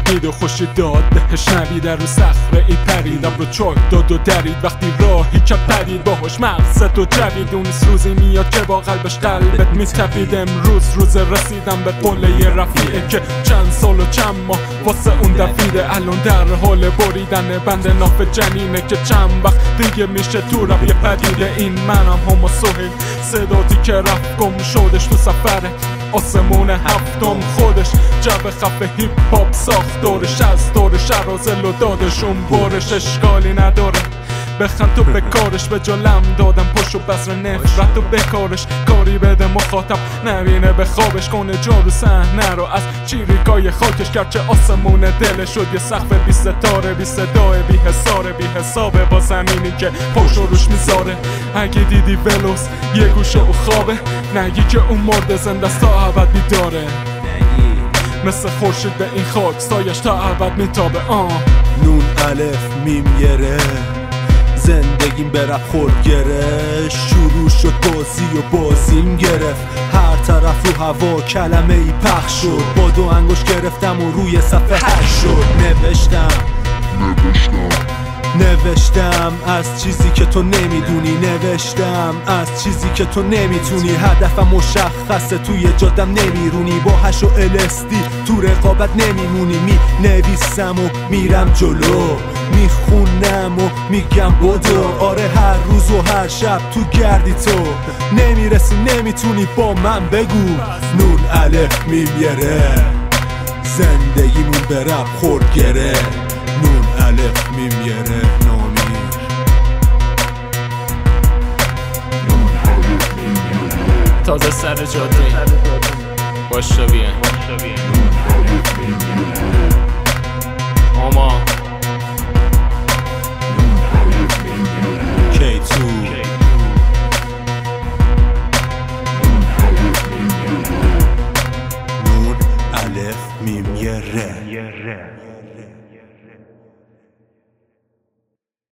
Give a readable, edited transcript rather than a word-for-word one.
دید و خوشی داد بهش نویده رو صخره ای پریدم رو چاک داد و درید وقتی راهی که پرید باهاش مقصد و جوید اونیست روزی میاد که با قلبش قلبت میتپید روز رسیدم به قله رفیعه که چند سال و چند ماه واسه اون دفیده الان در حال بریدن بند ناف جنینه که چند وقت دیگه میشه تو رب یه پدیده این منم هما سهیل صداتی که رفت گم شدش تو سفره آسمون هفتم خودش جو خفه هیپ هاپ ساختارش از دور شرازل و دادشون بارش اشکالی نداره بخند تو به کارش به جلم دادم پشت و بذر نفرت و بکارش کاری بده مخاطب نبینه به خوابش کنه جارو صحنه رو از چیریکای خاکش گرچه آسمون دلش شد یه سقف بی ستاره بی صدای بی حساره بی حسابه با زمینی که پشت روش میذاره اگه دیدی ولوس یه گوشه او خوابه نگی که اون مرد زنده است تا ابد بیداره مثل خورشید به این خاک سایش تا ابد میتابه نون الف میم یره زندگیم به رپ خورد گرفت شروع شد بازی و بازیم گرفت هر طرف رو هوا کلمه ای پخش شد با دو انگوش گرفتم و روی صفحه هش شد نوشتم از چیزی که تو نمیدونی نوشتم از چیزی که تو نمیتونی هدفم مشخصه توی جادم نمیرونی با هش و الستی تو رقابت نمیمونی می نویسم و میرم جلو میخونم و میگم بدو آره هر روز و هر شب تو گردی تو نمیرسی نمیتونی با من بگو نون الف میم یره زندگیمون به رپ خورد گره نون الف میم یره نامیر تازه سر جاده باشه بیان آما K2 نون الف میم یره